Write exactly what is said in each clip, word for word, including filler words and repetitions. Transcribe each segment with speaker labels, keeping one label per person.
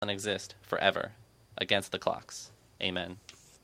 Speaker 1: and exist forever against the clocks. Amen.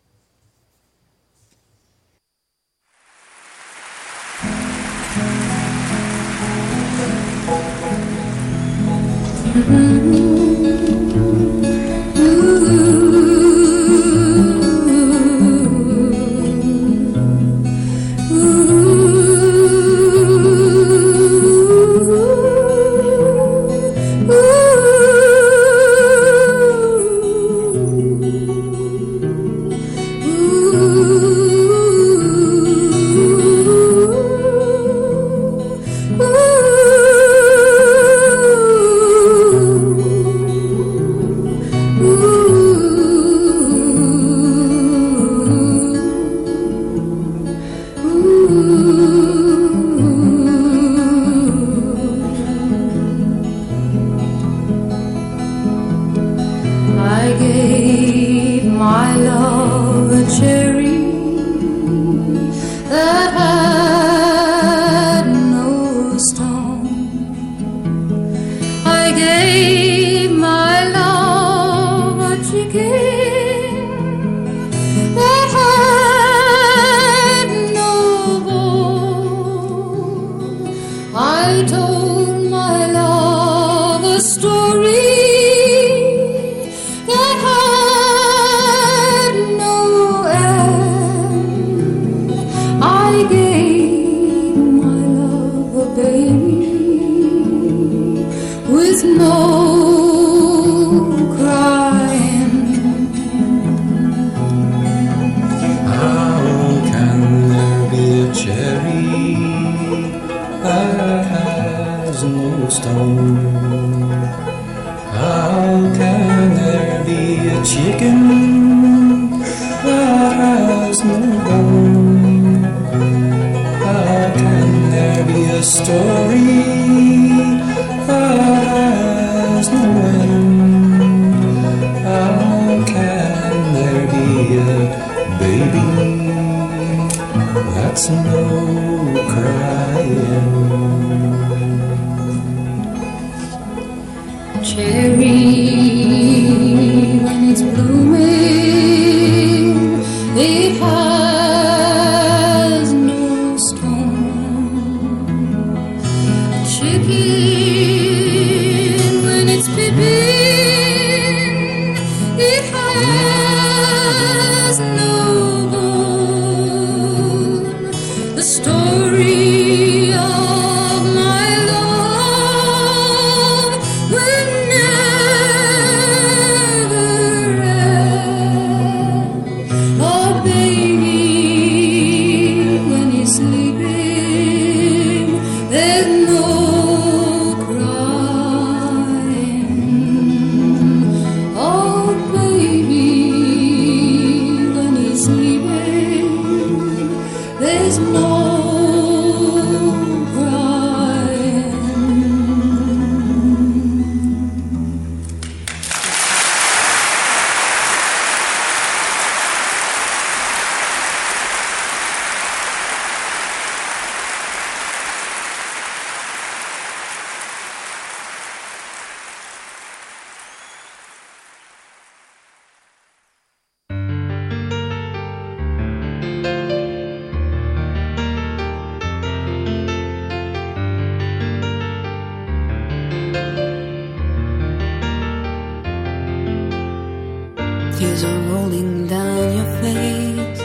Speaker 2: Tears are rolling down your face.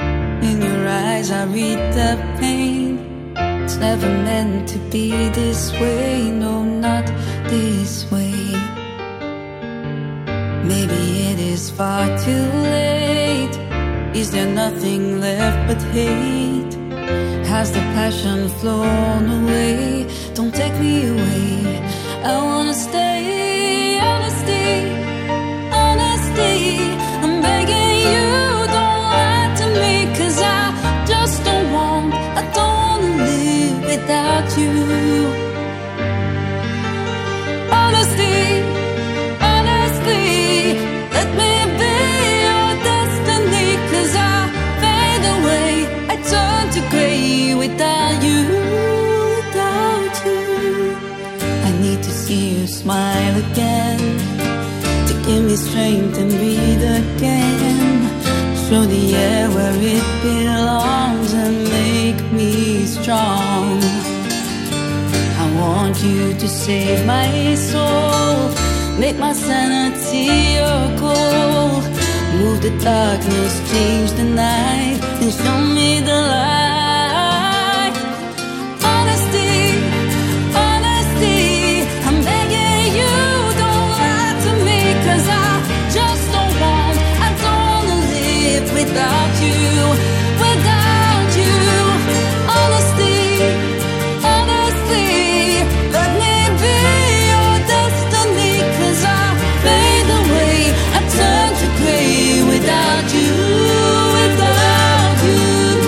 Speaker 2: In your eyes I read the pain. It's never meant to be this way. No, not this way. Maybe it is far too late. Is there nothing left but hate? Has the passion flown away? Don't take me away. I wanna stay, honesty, honesty. I'm begging you, don't lie to me, 'cause I just don't want, I don't wanna live without you. Honesty, honestly, let me be your destiny, 'cause I fade away, I turn to grey without you, without you. I need to see you smile Give me strength and breathe again. Show the air where it belongs and make me strong. I want you to save my soul. Make my sanity your goal. Move the darkness, change the night, and show me the light. Honesty, honesty, I'm begging you, don't lie to me, 'cause I just don't want, I don't wanna live without you, without you. Honesty, honesty, let me be your destiny, 'cause I fade away, I turn to gray without you, without you.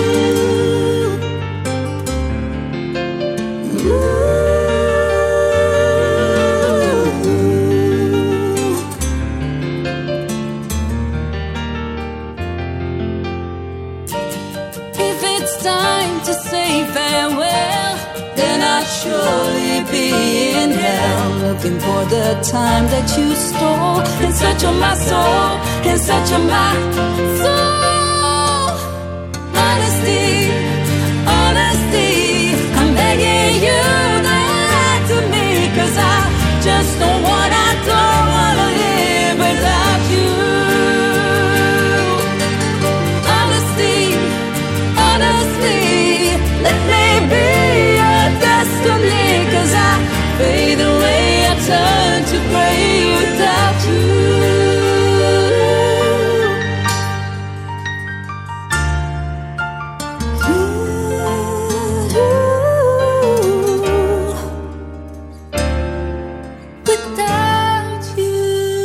Speaker 2: If it's time to say farewell, then I'll surely be in hell, looking for the time that you stole, in search of my soul, in search of my soul. Honesty, honesty, I'm begging you, don't lie to me, 'cause I just don't want, I don't wanna live without you. Honesty, honesty, let me be your destiny, 'cause I fade away, I turn to gray without you. Without you.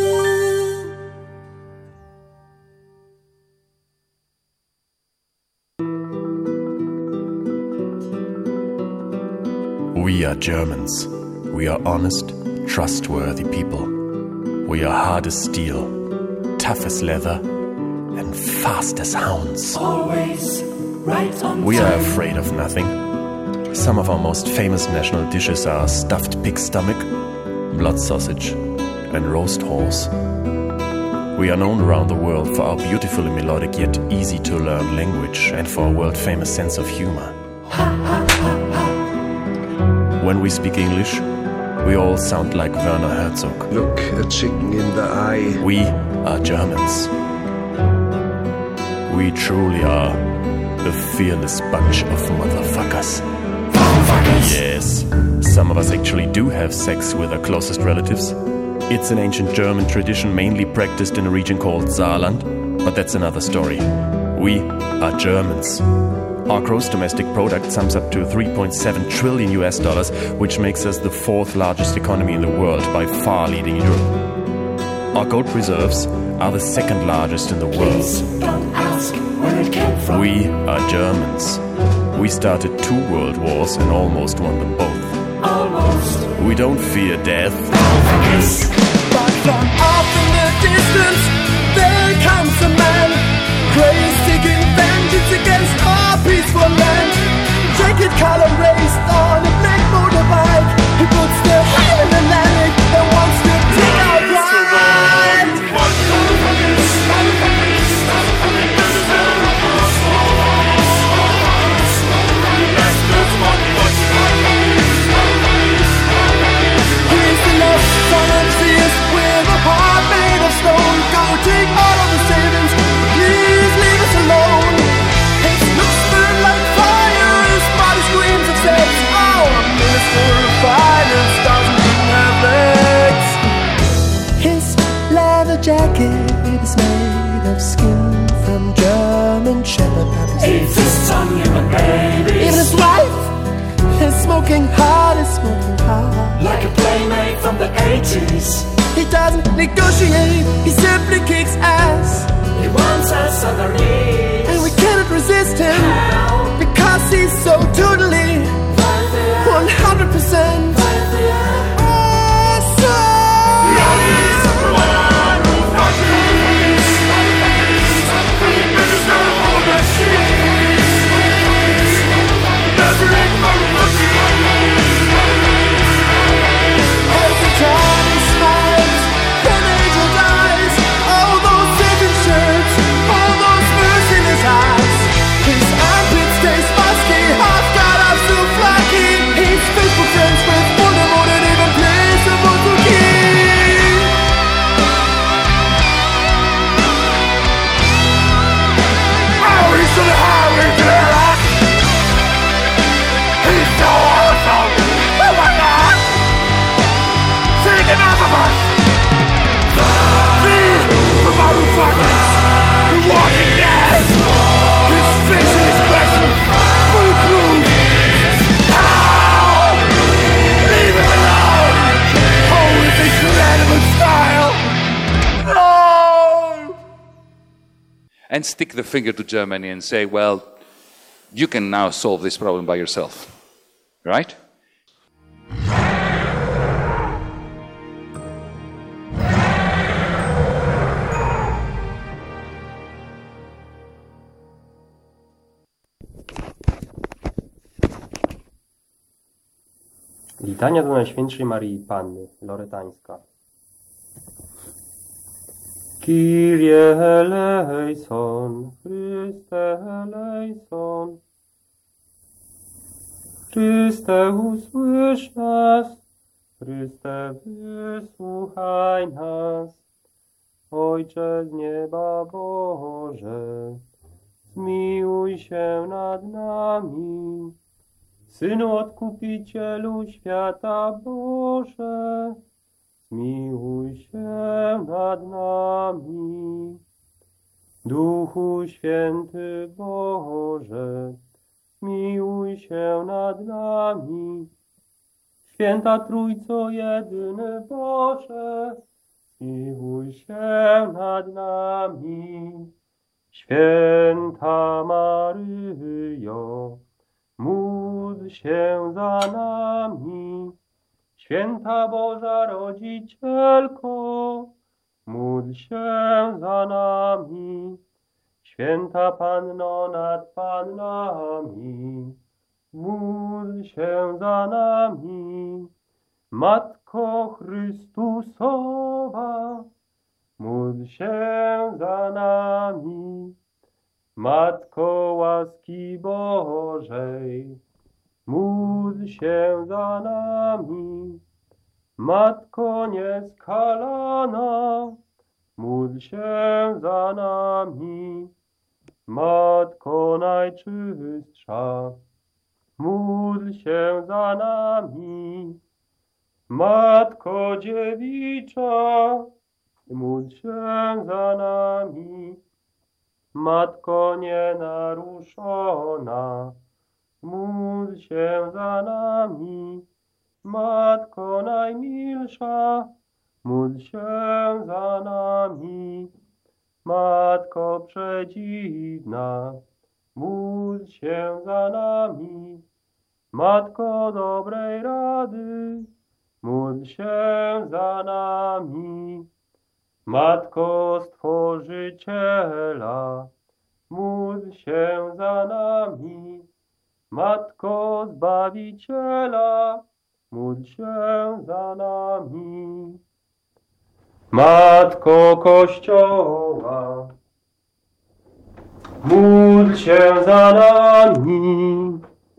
Speaker 3: We are Germans. We are honest, trustworthy people. We are hard as steel, tough as leather, and fast as hounds.
Speaker 4: Always right on
Speaker 3: We are
Speaker 4: time.
Speaker 3: afraid of nothing. Some of our most famous national dishes are stuffed pig stomach, blood sausage, and roast horse. We are known around the world for our beautifully melodic yet easy to learn language and for our world famous sense of humor. When we speak English, we all sound like Werner Herzog.
Speaker 5: Look a chicken in the eye.
Speaker 3: We are Germans. We truly are a fearless bunch of motherfuckers. Yes, some of us actually do have sex with our closest relatives. It's an ancient German tradition mainly practiced in a region called Saarland, but that's another story. We are Germans. Our gross domestic product sums up to three point seven trillion U S dollars, which makes us the fourth largest economy in the world, by far leading Europe. Our gold reserves are the second largest in the world.
Speaker 4: Don't ask where it came from.
Speaker 3: We are Germans. We started two world wars and almost won them both.
Speaker 4: Almost.
Speaker 3: We don't fear death.
Speaker 6: But from off in the distance, there comes a man, crazy seeking vengeance against our peaceful land. Jacket collar raised on a black motorbike. He puts the hell in the land and wants to take our pride. Here's the love volunteers with a heart made of stone. Go take all of the savings, please leave us alone. His looks burn like fire, his body screams of sex. Our minister of finance doesn't even have legs. His leather jacket is made of skin from German shepherd puppies.
Speaker 4: Eight fists on human babies.
Speaker 6: Even his wife is smoking hard, is smoking hard.
Speaker 4: Like a playmate from the eighties.
Speaker 6: He doesn't negotiate, he simply kicks ass.
Speaker 4: He wants us on our knees.
Speaker 6: And we cannot resist him, because he's so totally one hundred percent As the time smiles, an angel dies.
Speaker 7: and stick the finger to Germany and say, well, you can now solve this problem by yourself, right?
Speaker 8: Litania do Najświętszej Maryi Panny, Loretańska. Kyrie eleison, Chryste eleison. Chryste, usłysz nas, Chryste, wysłuchaj nas. Ojcze z nieba Boże, zmiłuj się nad nami. Synu Odkupicielu świata Boże, zmiłuj się nad nami. Duchu Święty Boże, zmiłuj się nad nami. Święta Trójco jedyny Boże, zmiłuj się nad nami. Święta Maryjo, módl się za nami. Święta Boża Rodzicielko, módl się za nami. Święta Panno nad Pannami, módl się za nami. Matko Chrystusowa, módl się za nami. Matko łaski Bożej, módl się za nami. Matko nieskalana, módl się za nami. Matko najczystsza, módl się za nami. Matko dziewicza, módl się za nami. Matko nienaruszona, módl się za nami. Matko najmilsza, módl się za nami. Matko przedziwna, módl się za nami. Matko dobrej rady, módl się za nami. Matko Stworzyciela, módl się za nami. Matko Zbawiciela, módl się za nami. Matko Kościoła, módl się za nami.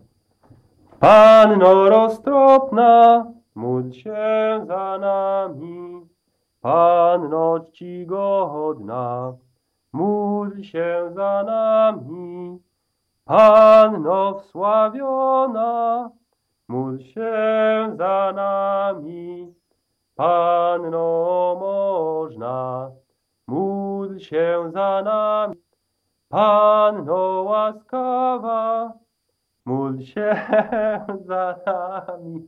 Speaker 8: Panno roztropna, módl się za nami. Panno czcigodna, módl się za nami. Panno wsławiona, módl się za nami. Panno można, módl się za nami. Panno łaskawa, módl się za nami.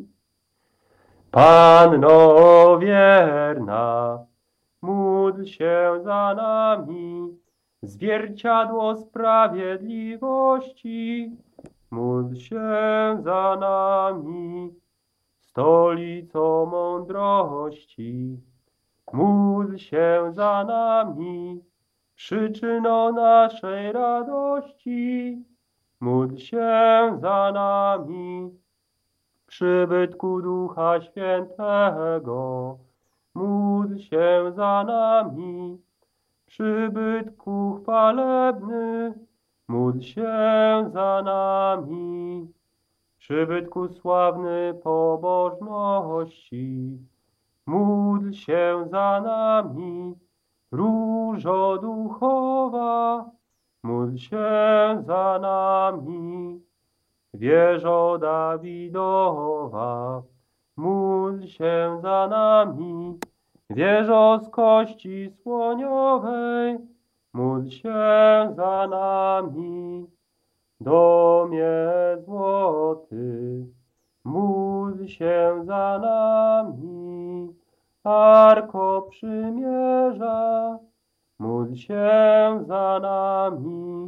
Speaker 8: Panno wierna, módl się za nami. Zwierciadło sprawiedliwości, módl się za nami. Stolico mądrości, módl się za nami. Przyczyno naszej radości, módl się za nami. Przybytku Ducha Świętego, módl się za nami. Przybytku chwalebny, módl się za nami. Przybytku sławny pobożności, módl się za nami. Różo duchowa, módl się za nami. Wieżo Dawidowa, módl się za nami. Wieżo z kości słoniowej, módl się za nami. Domie złoty, módl się za nami. Arko Przymierza, módl Módl się za nami,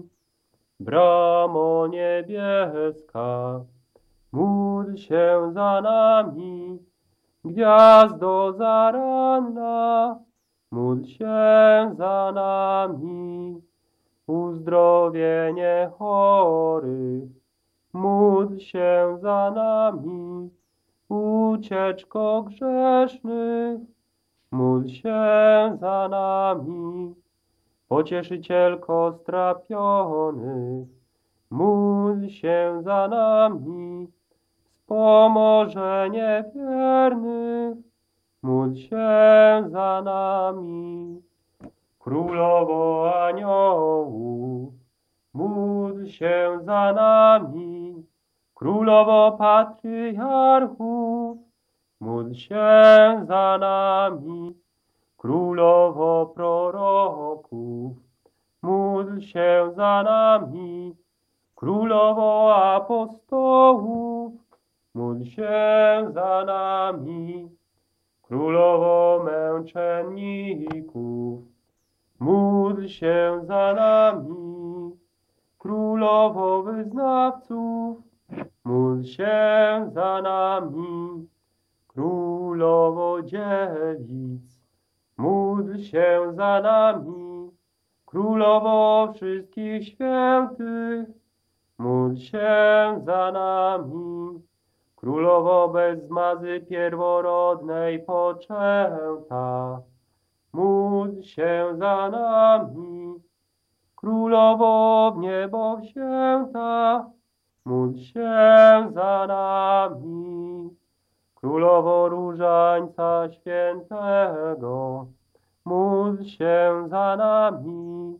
Speaker 8: bramo niebieska. Módl się za nami, gwiazdo zaranna. Módl się za nami, uzdrowienie chorych. Módl się za nami, ucieczko grzesznych. Módl się za nami, pocieszycielko strapionych. Módl się za nami, wspomożenie wiernych. Módl się za nami, królowo aniołów. Módl się za nami, królowo patriarchów. Módl się za nami, królowo proroków. Módl się za nami, królowo apostołów. Módl się za nami, królowo męczenników. Módl się za nami, królowo wyznawców. Módl się za nami, królowo dziewic. Módl się za nami, królowo wszystkich świętych. Módl się za nami, królowo bez zmazy pierworodnej poczęta. Módl się za nami, królowo w niebo wzięta. Módl się za nami, królowo różańca świętego. Módl się za nami,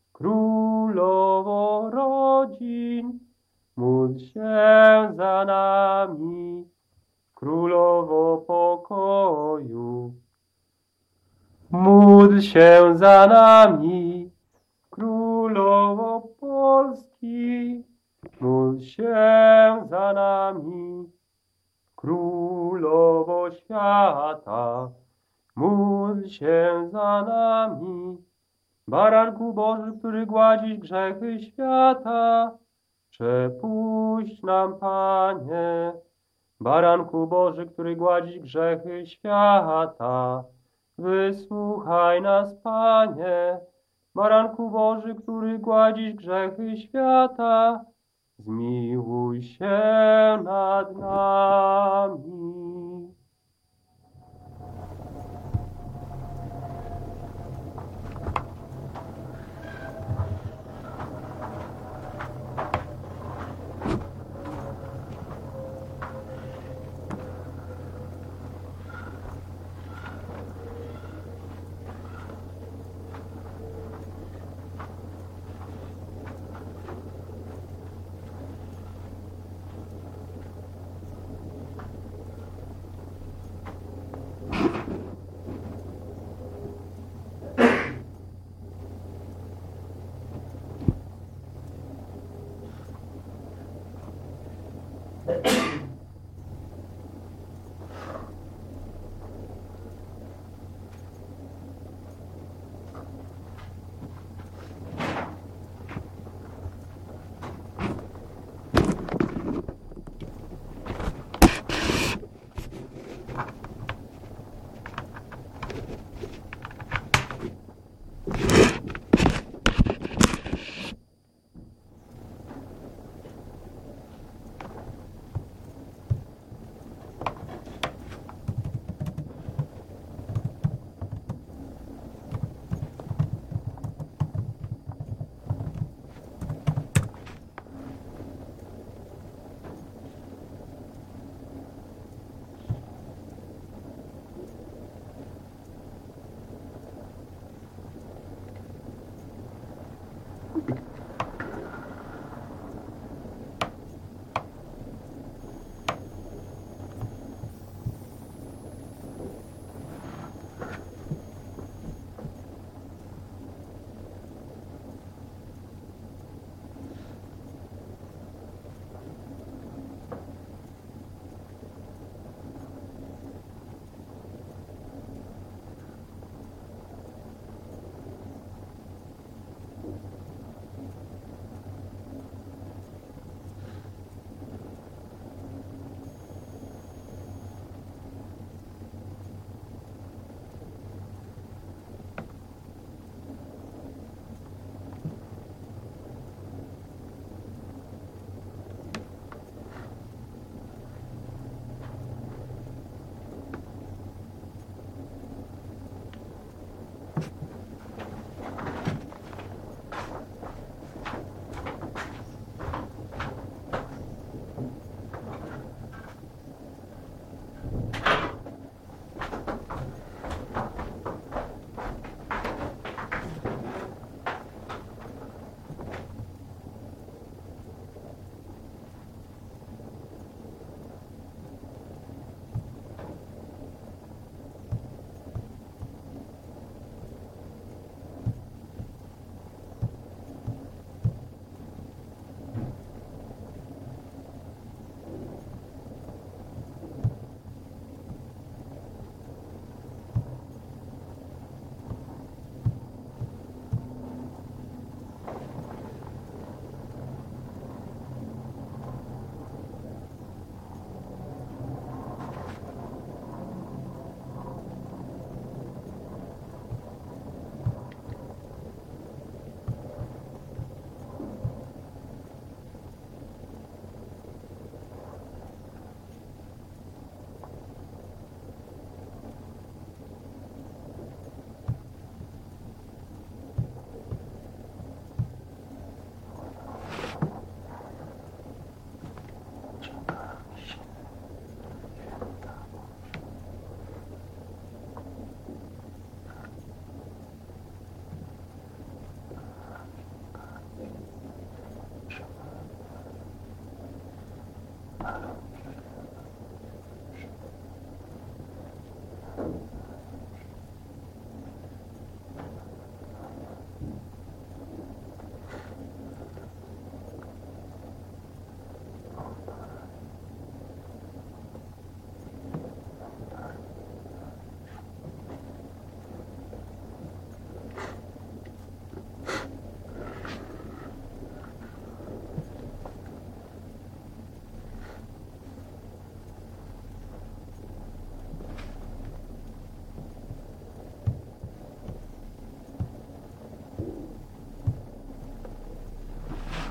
Speaker 8: królowo rodzin. Módl się za nami, królowo pokoju. Módl się za nami, królowo Polski. Módl się za nami, królowo świata. Módl się za nami, baranku Boży, który gładzisz grzechy świata. Przepuść nam, Panie, baranku Boży, który gładzisz grzechy świata. Wysłuchaj nas, Panie, baranku Boży, który gładzisz grzechy świata. Zmiłuj się nad nami.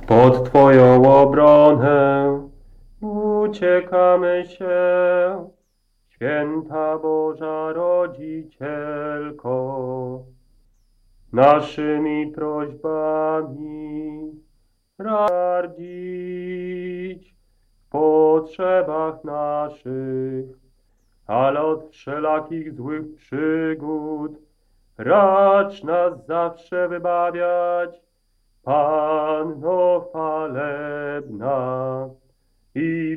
Speaker 8: Pod Twoją obronę uciekamy się, Święta Boża Rodzicielko, naszymi prośbami radzić w potrzebach naszych, ale od wszelakich złych przygód racz nas zawsze wybawiać, Panno chwalebna i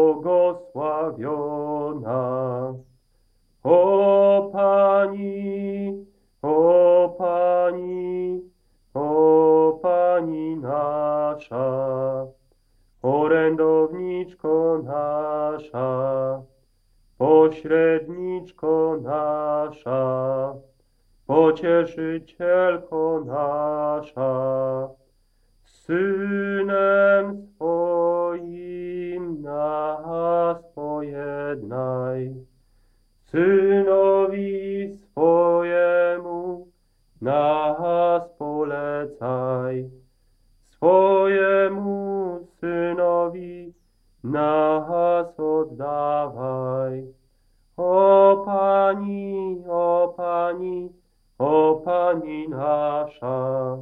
Speaker 8: błogosławiona. O Pani, o Pani, o Pani nasza, orędowniczko nasza, pośredniczko nasza, pocieszycielko nasza, Synem swoim nas pojednaj, Synowi swojemu nas polecaj, swojemu Synowi nas oddawaj. O Pani, o Pani, o Pani nasza,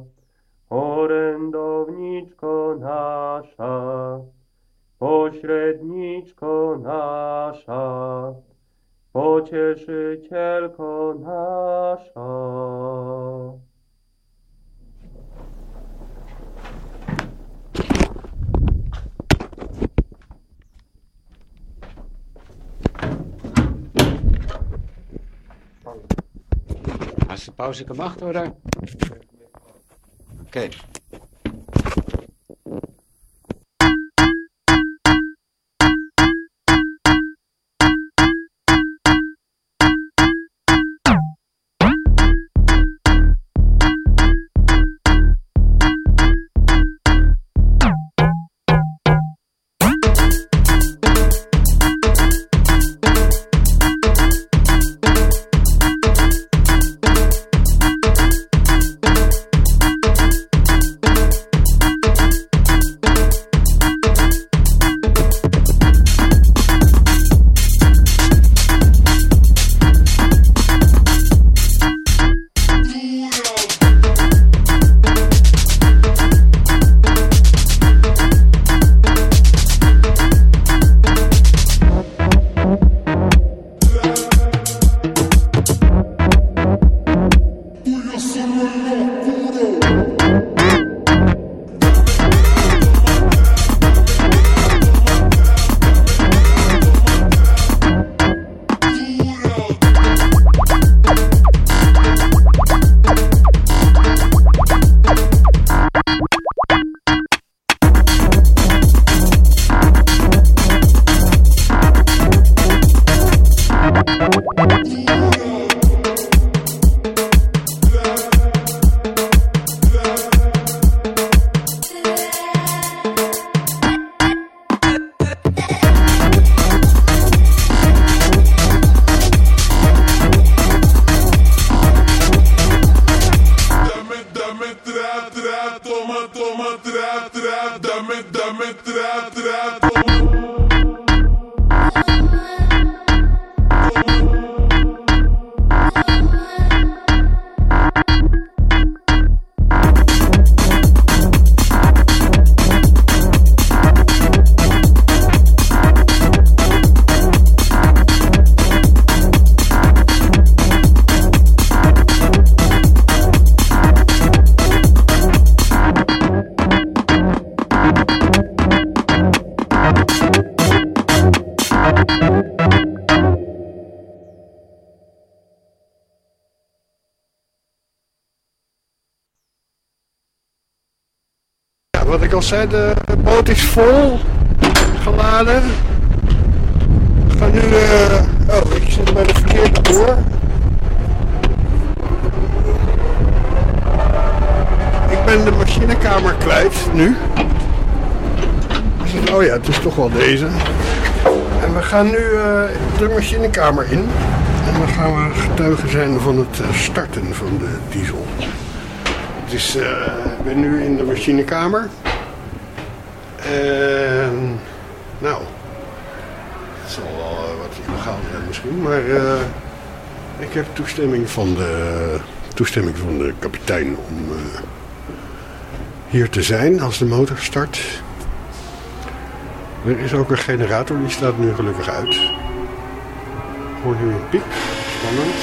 Speaker 8: orędowniczko nasza, pośredniczko nasza, pocieszycielko nasza.
Speaker 9: Als de pauze gemacht worden? Oké. Okay.
Speaker 10: Wat ik al zei, de boot is vol geladen. We gaan nu, uh, oh, ik zit bij de verkeerde boor. Ik ben de machinekamer kwijt nu. Oh ja, het is toch wel deze. En we gaan nu uh, de machinekamer in. En dan gaan we getuigen zijn van het starten van de diesel. Dus uh, ik ben nu in de machinekamer. En nou, het zal wel uh, wat illegaal zijn misschien, maar uh, ik heb toestemming van de, toestemming van de kapitein om uh, hier te zijn als de motor start. Er is ook een generator, die staat nu gelukkig uit. Ik hoor nu een piep, spannend.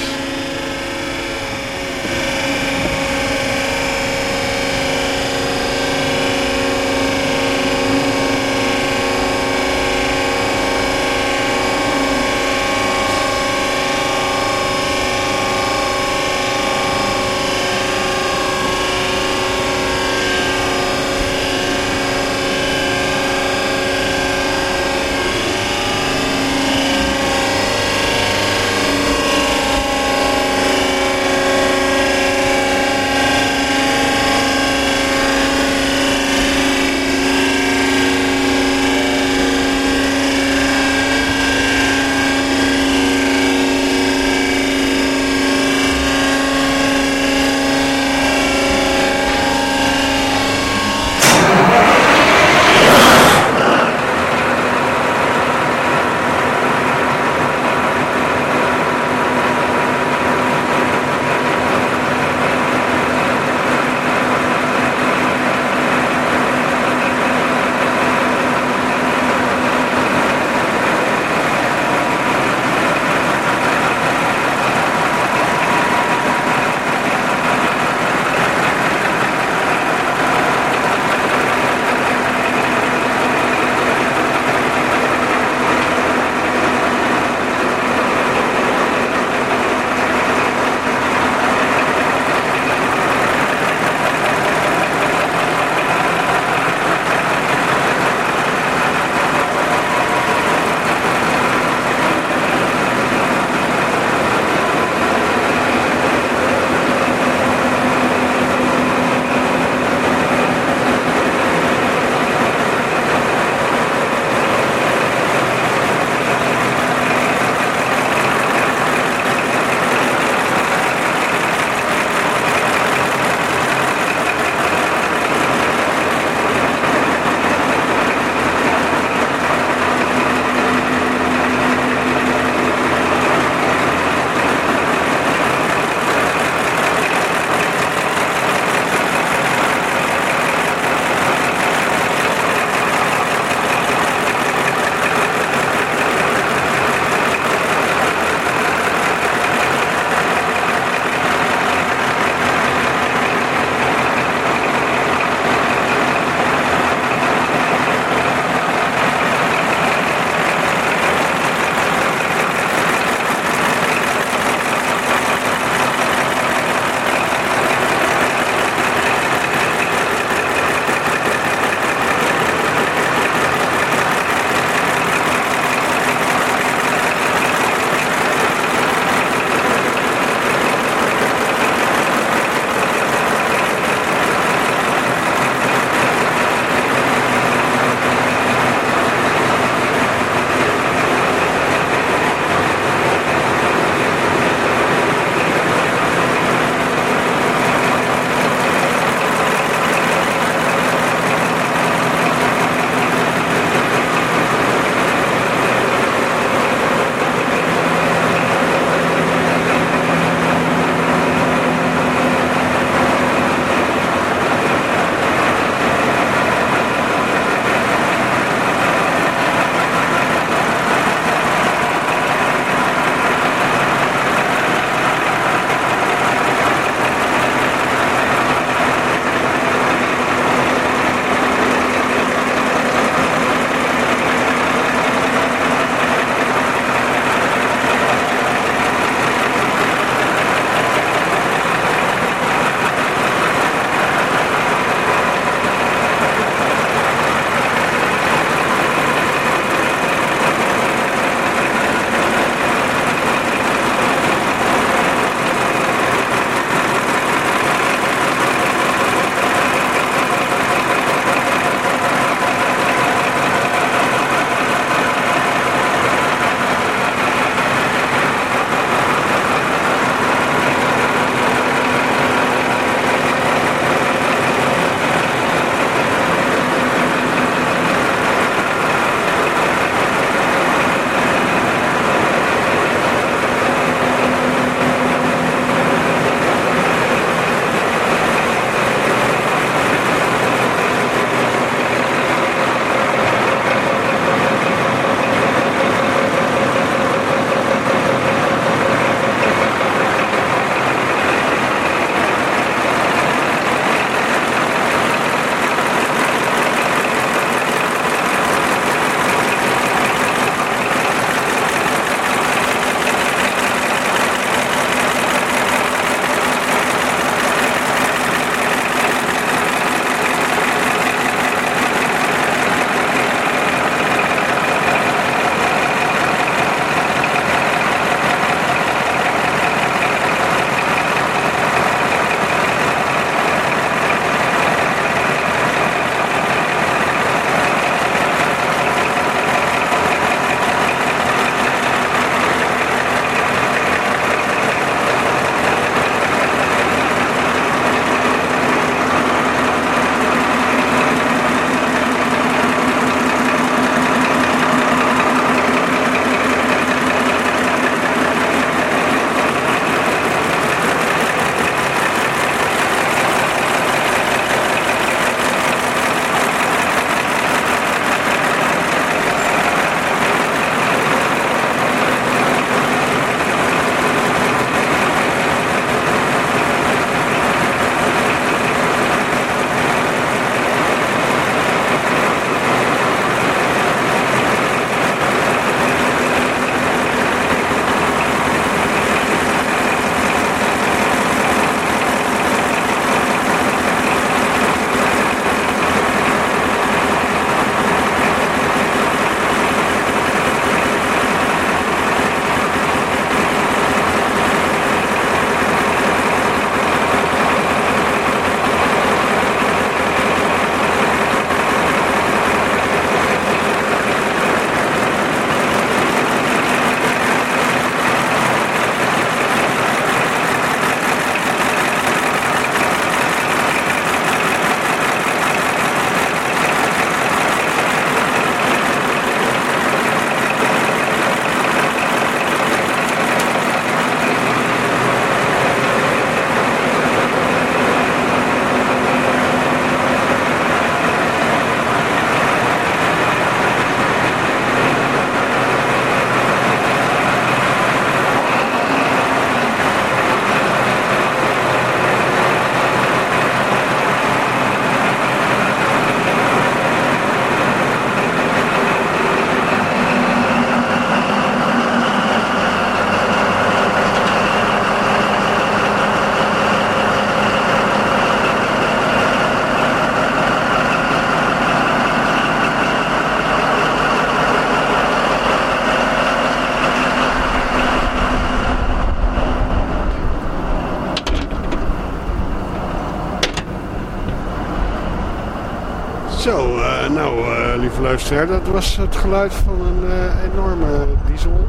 Speaker 10: Zo, uh, nou uh, lieve luisteraar, dat was het geluid van een uh, enorme diesel.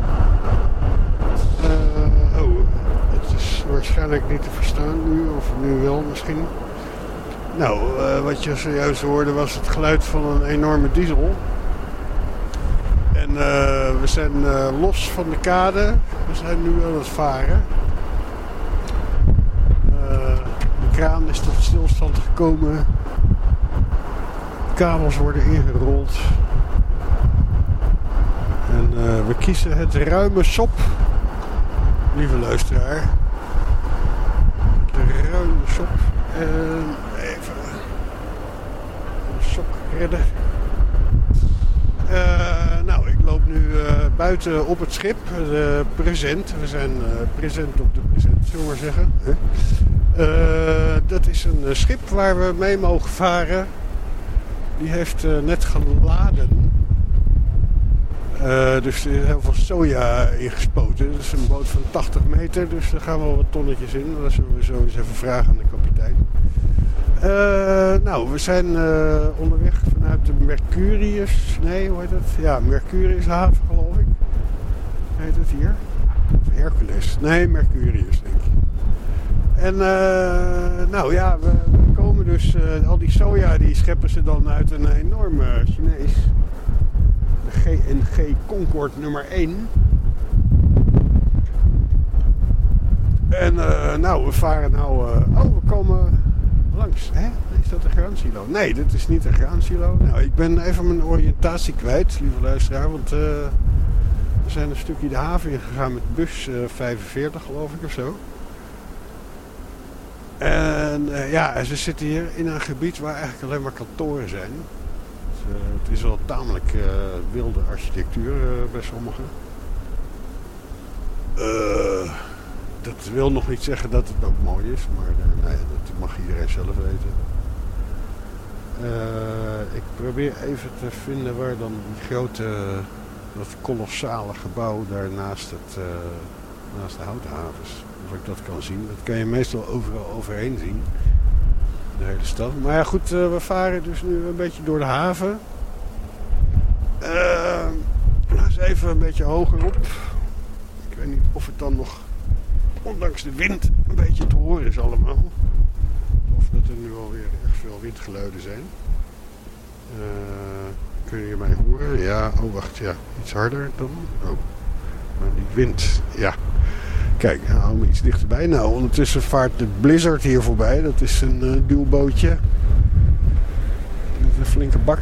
Speaker 10: Uh, oh, het is waarschijnlijk niet te verstaan nu, of nu wel misschien. Nou, uh, wat je zojuist hoorde was het geluid van een enorme diesel. En uh, we zijn uh, los van de kade, we zijn nu aan het varen. Uh, de kraan is tot stilstand gekomen. Kabels worden ingerold. En uh, we kiezen het ruime sop, lieve luisteraar. De ruime sop. En even de sok redden. Uh, nou, ik loop nu uh, buiten op het schip, de present. We zijn uh, present op de present, zullen we maar zeggen. Uh, dat is een uh, schip waar we mee mogen varen. Die heeft uh, net geladen. Uh, dus er is heel veel soja ingespoten. Dat is een boot van tachtig meter, dus daar gaan wel wat tonnetjes in. Dat zullen we zo eens even vragen aan de kapitein. Uh, nou, we zijn uh, onderweg vanuit de Mercurius. Nee, hoe heet het? Ja, Mercurius haven geloof ik. Heet het hier? Of Hercules? Nee, Mercurius denk ik. En uh, nou ja, we, we komen dus, uh, al die soja die scheppen ze dan uit een enorme Chinees. De G N G Concorde nummer één. En uh, nou, we varen nou, uh, oh we komen langs, hè? Is dat een graansilo? Nee, dit is niet een graansilo. Nou, ik ben even mijn oriëntatie kwijt, lieve luisteraar, want uh, we zijn een stukje de haven ingegaan met bus uh, vijfenveertig geloof ik of zo. En uh, ja, ze zitten hier in een gebied waar eigenlijk alleen maar kantoren zijn. Dus, uh, het is wel tamelijk uh, wilde architectuur uh, bij sommigen. Uh, dat wil nog niet zeggen dat het ook mooi is, maar uh, nee, dat mag iedereen zelf weten. Uh, ik probeer even te vinden waar dan die grote, dat kolossale gebouw daar naast, het, uh, naast de houten havens. Of ik dat kan zien. Dat kan je meestal overal overheen zien. De hele stad. Maar ja goed, uh, we varen dus nu een beetje door de haven. Uh, eens even een beetje hoger op. Ik weet niet of het dan nog, ondanks de wind, een beetje te horen is allemaal. Of dat er nu alweer erg veel windgeluiden zijn. Uh, kun je mij horen? Ja, oh wacht, ja. Iets harder dan. Oh, maar die wind, ja. Kijk, nou, hou me iets dichterbij. Nou, ondertussen vaart de Blizzard hier voorbij. Dat is een uh, duwbootje. Met een flinke bak.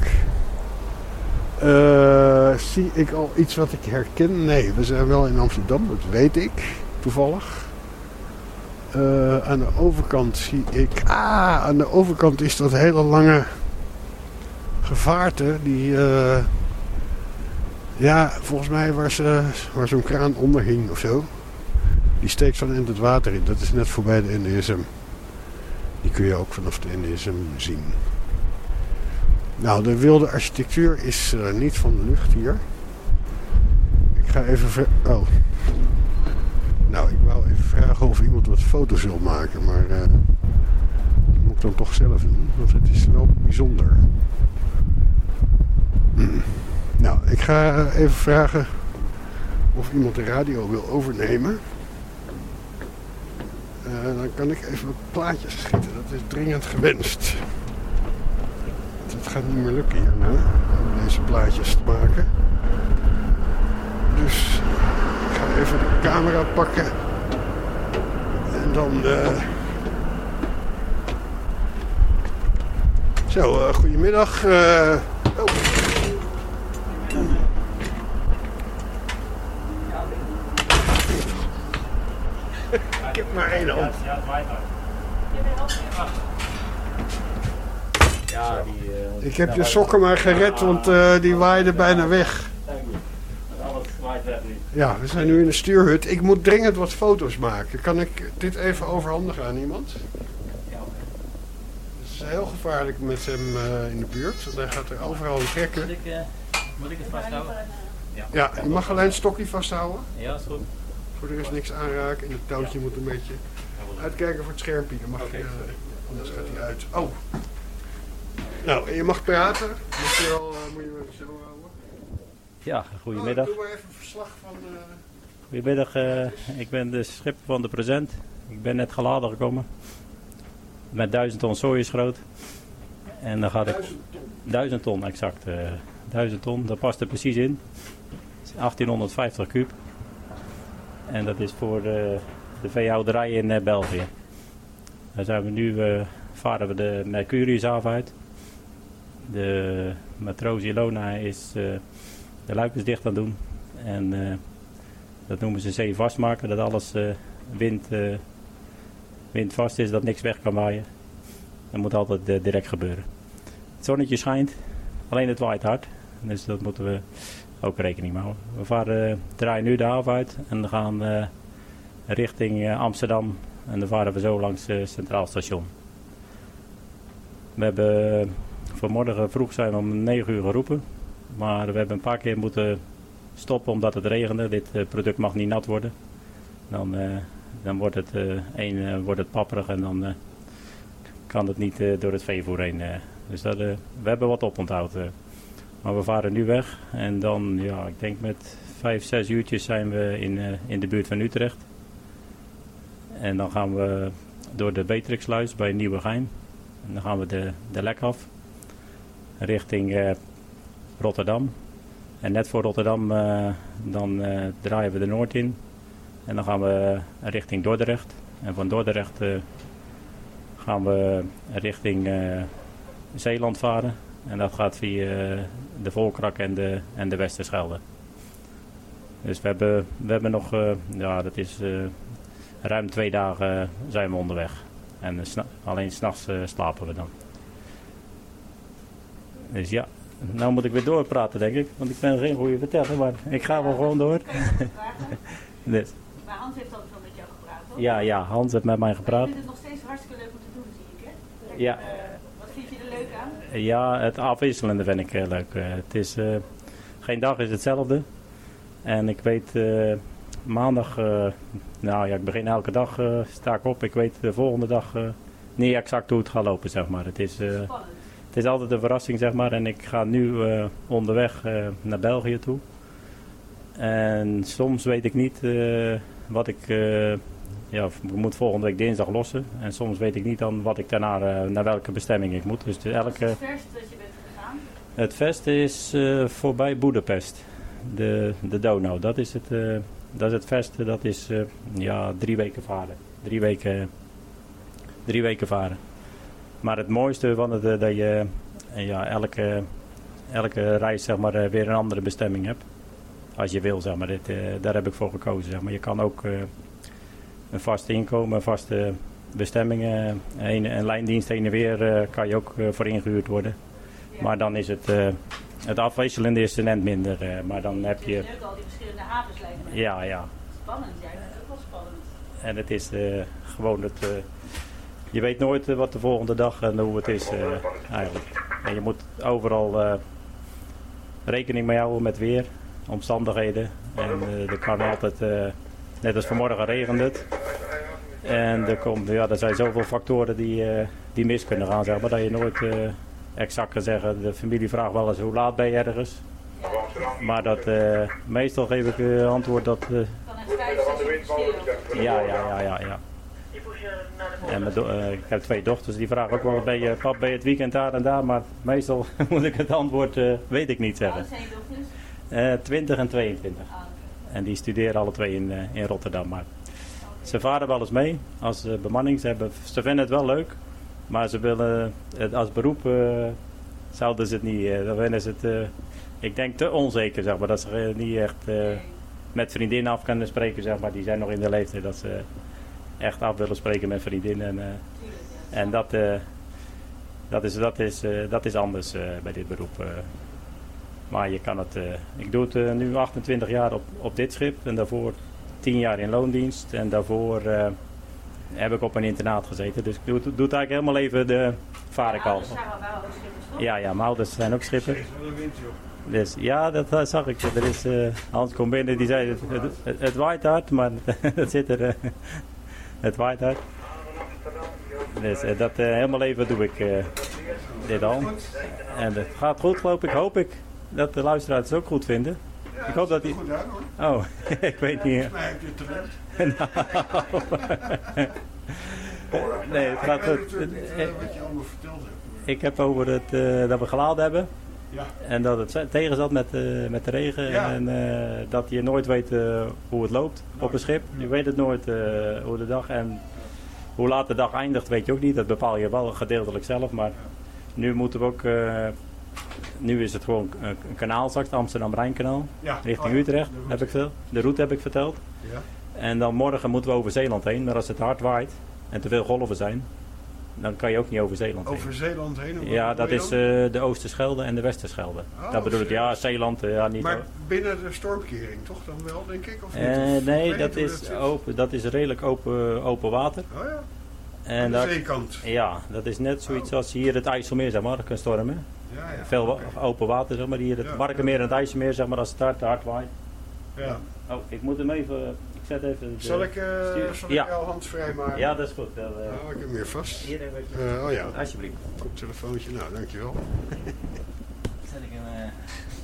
Speaker 10: Uh, zie ik al iets wat ik herken? Nee, we zijn wel in Amsterdam. Dat weet ik. Toevallig. Uh, aan de overkant zie ik... Ah, aan de overkant is dat hele lange gevaarte. Die... Uh, ja, volgens mij waar, ze, waar zo'n kraan onder hing of zo. Die steekt van in het water in. Dat is net voorbij de N D S M. Die kun je ook vanaf de N D S M zien. Nou, de wilde architectuur is uh, niet van de lucht hier. Ik ga even... Ver... Oh. Nou, ik wou even vragen of iemand wat foto's wil maken. Maar uh, dat moet ik dan toch zelf doen. Want het is wel bijzonder. Mm. Nou, ik ga even vragen of iemand de radio wil overnemen. Uh, dan kan ik even plaatjes schieten. Dat is dringend gewenst. Het gaat niet meer lukken hier nou, om deze plaatjes te maken. Dus ik ga even de camera pakken. En dan... Uh... Zo, uh, goedemiddag. Uh... Oh. Ik heb maar één hand.
Speaker 11: Ja, die, uh,
Speaker 10: ik heb je sokken maar gered, want uh, die waaiden bijna weg.
Speaker 11: Alles waait weg nu.
Speaker 10: Ja, we zijn nu in de stuurhut. Ik moet dringend wat foto's maken. Kan ik dit even overhandigen aan iemand?
Speaker 11: Ja.
Speaker 10: Het is heel gevaarlijk met hem uh, in de buurt. Want hij gaat er overal in trekken.
Speaker 11: Moet ik, uh, moet ik het vasthouden? Ja,
Speaker 10: ja, je mag alleen het stokje vasthouden.
Speaker 11: Ja, dat is goed.
Speaker 10: Voor de rest niks aanraken. En het touwtje moet een beetje uitkijken voor het schermpje. Dan mag
Speaker 11: okay,
Speaker 10: je, uh, anders gaat hij uit. Oh! Nou, je mag praten. Moet je, wel, uh, moet je me even stil houden?
Speaker 12: Ja, goedemiddag.
Speaker 10: Oh, doe maar even een verslag van de...
Speaker 12: Goedemiddag, uh, ik ben de schipper van de Present. Ik ben net geladen gekomen. Met duizend ton sojaschroot. En dan gaat ik...
Speaker 10: Duizend ton?
Speaker 12: Duizend ton, exact. Uh, duizend ton, dat past er precies in. achttienhonderdvijftig kuub. En dat is voor uh, de veehouderij in uh, België. Daar zijn we nu, uh, varen we de Mercuriushaven uit. De matroos Ilona is uh, de luikjes dicht aan het doen. En uh, dat noemen ze zee vastmaken, dat alles uh, wind, uh, windvast is, dat niks weg kan waaien. Dat moet altijd uh, direct gebeuren. Het zonnetje schijnt, alleen het waait hard. Dus dat moeten we ook rekening mee houden. We varen, uh, draaien nu de haven uit en we gaan uh, richting uh, Amsterdam. En dan varen we zo langs het uh, Centraal Station. We hebben uh, vanmorgen vroeg zijn om negen uur geroepen. Maar we hebben een paar keer moeten stoppen omdat het regende. Dit uh, product mag niet nat worden. Dan, uh, dan wordt het, uh, één, uh, wordt het papperig en dan uh, kan het niet uh, door het veevoer heen. Uh. Dus dat, uh, we hebben wat oponthoud. Uh. Maar we varen nu weg. En dan, ja, ik denk met vijf, zes uurtjes zijn we in, uh, in de buurt van Utrecht. En dan gaan we door de Beatrixsluis bij Nieuwegein. En dan gaan we de, de lek af. Richting uh, Rotterdam. En net voor Rotterdam uh, dan uh, draaien we de Noord in. En dan gaan we richting Dordrecht. En van Dordrecht uh, gaan we richting uh, Zeeland varen. En dat gaat via uh, de Volkrak en de, en de Westerschelde. Dus we hebben, we hebben nog, uh, ja dat is uh, ruim twee dagen zijn we onderweg. En uh, sna- alleen s'nachts uh, slapen we dan. Dus ja, nou moet ik weer doorpraten denk ik, want ik ben geen goede verteller, maar ik ga wel gewoon door. Dus.
Speaker 13: Maar Hans heeft altijd wel met jou gepraat, toch?
Speaker 12: Ja, ja, Hans heeft met mij gepraat.
Speaker 13: Ik vind het nog steeds hartstikke leuk om te doen, zie ik, hè? Lekker,
Speaker 12: Ja.
Speaker 13: uh, wat vind je er leuk aan?
Speaker 12: Ja, het afwisselende vind ik uh, leuk. Uh, het is, uh, geen dag is hetzelfde. En ik weet, uh, maandag, uh, nou ja, ik begin elke dag, uh, sta ik op. Ik weet de volgende dag uh, niet exact hoe het gaat lopen, zeg maar. Het is, uh, het is altijd een verrassing, zeg maar. En ik ga nu uh, onderweg uh, naar België toe. En soms weet ik niet uh, wat ik... Uh, ja, ik moet volgende week dinsdag lossen. En soms weet ik niet dan wat ik daarna, uh, naar welke bestemming ik moet. Dus de, elke,
Speaker 13: Wat is het verste dat je bent gegaan?
Speaker 12: het verste is uh, voorbij Boedapest. De, de Donau. Dat is het, uh, dat is het verste. Dat is uh, ja, drie weken varen. Drie weken, drie weken varen. Maar het mooiste van het uh, dat je uh, ja, elke, elke reis zeg maar, uh, weer een andere bestemming hebt. Als je wil, zeg maar. Dit, uh, daar heb ik voor gekozen. Zeg maar. Je kan ook... Uh, een vast inkomen, een vaste bestemmingen, een, een lijndienst heen en weer uh, kan je ook uh, voor ingehuurd worden. Ja. Maar dan is het, uh, het afwisselende is net minder. Uh, maar dan heb je...
Speaker 13: Het is leuk al die verschillende havens lijken me.
Speaker 12: Ja, ja.
Speaker 13: Spannend, ja, dat is ook wel spannend.
Speaker 12: En het is uh, gewoon het... Uh, je weet nooit uh, wat de volgende dag en uh, hoe het is uh, eigenlijk. En je moet overal uh, rekening mee houden met weer, omstandigheden. En uh, er kan altijd... Uh, Net als vanmorgen regent het. En er, komt, ja, er zijn zoveel factoren die, uh, die mis kunnen gaan, zeg maar, dat je nooit uh, exact kan zeggen. De familie vraagt wel eens hoe laat ben je ergens. Maar dat, uh, meestal geef ik uh, antwoord dat... Uh, ja, ja, ja, ja, ja. En mijn do- uh, ik heb twee dochters die vragen ook wel, ben je, pap, ben je het weekend daar en daar? Maar meestal moet ik het antwoord, uh, weet ik niet zeggen.
Speaker 13: Hoe oud zijn je dochters?
Speaker 12: Uh, twintig en tweeëntwintig. En die studeren alle twee in, uh, in Rotterdam. Maar ze varen wel eens mee als uh, bemanning. Ze, hebben, ze vinden het wel leuk. Maar ze willen het als beroep uh, zouden ze het niet. Uh, dan vinden ze het, uh, ik denk, te onzeker. Zeg maar, dat ze uh, niet echt uh, met vriendinnen af kunnen spreken. Zeg maar. Die zijn nog in de leeftijd dat ze echt af willen spreken met vriendinnen. En, uh, en dat, uh, dat, is, dat, is, uh, dat is anders uh, bij dit beroep. Uh. Maar je kan het, uh, ik doe het uh, nu achtentwintig jaar op, op dit schip en daarvoor tien jaar in loondienst. En daarvoor uh, heb ik op een internaat gezeten. Dus ik doe, doe het eigenlijk helemaal even de vaar ik al. Ja, ja, mijn ouders zijn ook schippers. Dus ja, dat uh, zag ik. Er is, uh, Hans komt binnen, die zei het, het, het, het waait hard, maar het zit er, uh, het waait hard. Dus uh, dat uh, helemaal leven doe ik uh, dit al. En het gaat goed, geloof ik. Hoop ik dat de luisteraars het ook goed vinden.
Speaker 10: Ja,
Speaker 12: ik hoop dat die...
Speaker 10: goed uit, hoor.
Speaker 12: Oh, ik weet niet.
Speaker 10: Volgens mij heb je talent.
Speaker 12: Nou. Nee, het gaat goed.
Speaker 10: Ik weet niet uh, wat je allemaal verteld hebt.
Speaker 12: Ik heb over het, uh, dat we geladen hebben.
Speaker 10: Ja.
Speaker 12: En dat het tegen zat met, uh, met de regen. Ja. En uh, dat je nooit weet uh, hoe het loopt nou, op een schip. Je weet het nooit uh, hoe de dag en hoe laat de dag eindigt weet je ook niet. Dat bepaal je wel gedeeltelijk zelf. Maar nu moeten we ook... Uh, nu is het gewoon een, een kanaal straks, het Amsterdam-Rijnkanaal. Ja. Richting oh, Utrecht de heb ik veel. De route heb ik verteld. Ja. En dan morgen moeten we over Zeeland heen. Maar als het hard waait en te veel golven zijn... dan kan je ook niet over Zeeland heen.
Speaker 10: Over Zeeland heen?
Speaker 12: Ja, dat is uh, de Oosterschelde en de Westerschelde. Oh, dat bedoel ik, ja, Zeeland, uh, ja, niet...
Speaker 10: Maar binnen de stormkering toch dan wel, denk ik? Of niet?
Speaker 12: Uh,
Speaker 10: of
Speaker 12: nee, dat is, dat, open, dat is redelijk open, open water.
Speaker 10: Oh ja?
Speaker 12: En
Speaker 10: aan de
Speaker 12: daar,
Speaker 10: zeekant?
Speaker 12: Ja, dat is net zoiets oh. als hier het IJsselmeer, zeg maar, dat kan stormen. Ja, ja. Veel okay. open water, zeg maar, hier het ja, Markenmeer en het IJsselmeer, zeg maar, als het hard, hard waait. Ja. Oh, ik moet hem even... Zet even de,
Speaker 10: zal ik, uh, zal ik ja. jouw hand vrijmaken?
Speaker 12: Ja, dat is goed. Dan, uh,
Speaker 10: nou, ik heb hem weer vast.
Speaker 12: Hier heb ik.
Speaker 10: Uh, oh ja.
Speaker 12: Alsjeblieft.
Speaker 10: Koptelefoontje, nou dankjewel.
Speaker 12: Zet ik hem. Uh...